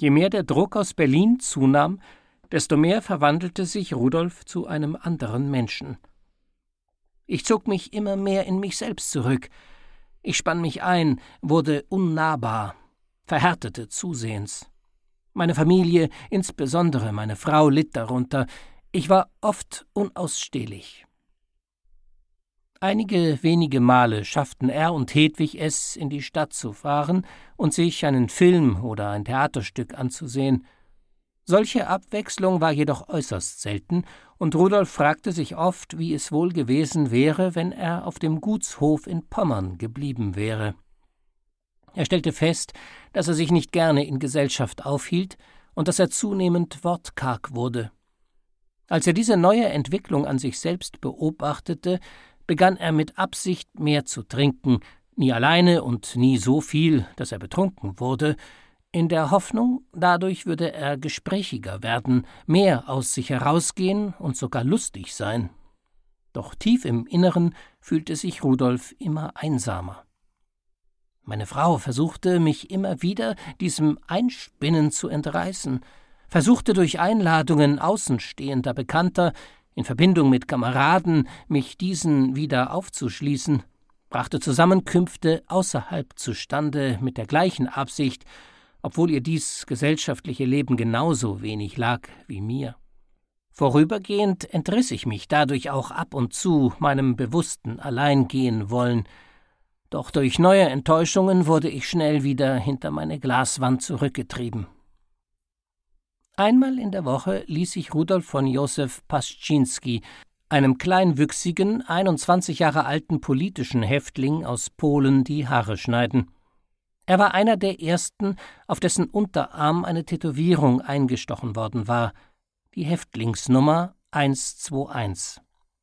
Je mehr der Druck aus Berlin zunahm, desto mehr verwandelte sich Rudolf zu einem anderen Menschen. Ich zog mich immer mehr in mich selbst zurück. Ich spann mich ein, wurde unnahbar, verhärtete zusehends. Meine Familie, insbesondere meine Frau, litt darunter. Ich war oft unausstehlich. Einige wenige Male schafften er und Hedwig es, in die Stadt zu fahren und sich einen Film oder ein Theaterstück anzusehen. Solche Abwechslung war jedoch äußerst selten, und Rudolf fragte sich oft, wie es wohl gewesen wäre, wenn er auf dem Gutshof in Pommern geblieben wäre. Er stellte fest, dass er sich nicht gerne in Gesellschaft aufhielt und dass er zunehmend wortkarg wurde. Als er diese neue Entwicklung an sich selbst beobachtete, begann er mit Absicht mehr zu trinken, nie alleine und nie so viel, dass er betrunken wurde, in der Hoffnung, dadurch würde er gesprächiger werden, mehr aus sich herausgehen und sogar lustig sein. Doch tief im Inneren fühlte sich Rudolf immer einsamer. Meine Frau versuchte, mich immer wieder diesem Einspinnen zu entreißen, versuchte durch Einladungen außenstehender Bekannter, in Verbindung mit Kameraden, mich diesen wieder aufzuschließen, brachte Zusammenkünfte außerhalb zustande mit der gleichen Absicht, obwohl ihr dies gesellschaftliche Leben genauso wenig lag wie mir. Vorübergehend entriss ich mich dadurch auch ab und zu meinem bewussten Alleingehen-Wollen, doch durch neue Enttäuschungen wurde ich schnell wieder hinter meine Glaswand zurückgetrieben. Einmal in der Woche ließ ich Rudolf von Josef Paschinski, einem kleinwüchsigen, 21 Jahre alten politischen Häftling aus Polen, die Haare schneiden. Er war einer der ersten, auf dessen Unterarm eine Tätowierung eingestochen worden war, die Häftlingsnummer 121.